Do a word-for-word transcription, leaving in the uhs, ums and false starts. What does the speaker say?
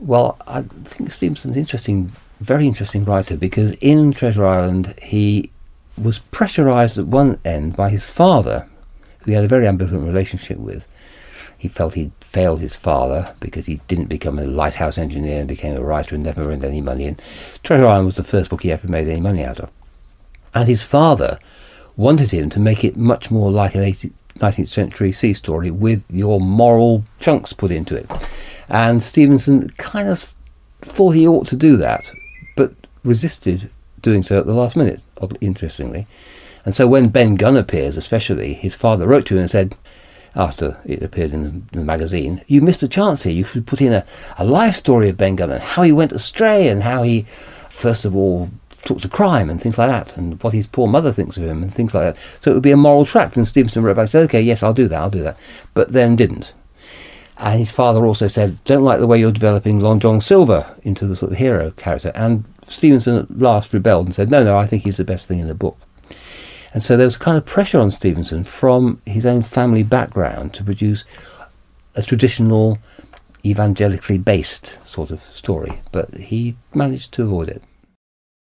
Well, I think Stevenson's interesting, very interesting writer, because in Treasure Island he was pressurised at one end by his father, who he had a very ambivalent relationship with. He felt he'd failed his father because he didn't become a lighthouse engineer and became a writer and never earned any money. And Treasure Island was the first book he ever made any money out of. And his father wanted him to make it much more like an nineteenth century sea story with your moral chunks put into it. And Stevenson kind of thought he ought to do that, but resisted doing so at the last minute, interestingly. And so when Ben Gunn appears, especially, his father wrote to him and said, after it appeared in the, in the magazine, you missed a chance here. You should put in a, a life story of Ben Gunn and how he went astray and how he, first of all, took to crime and things like that, and what his poor mother thinks of him and things like that. So it would be a moral tract. And Stevenson wrote back and said, okay, yes, I'll do that, I'll do that. But then didn't. And his father also said, don't like the way you're developing Long John Silver into the sort of hero character. And Stevenson at last rebelled and said, no, no, I think he's the best thing in the book. And so there was kind of pressure on Stevenson from his own family background to produce a traditional, evangelically based sort of story. But he managed to avoid it.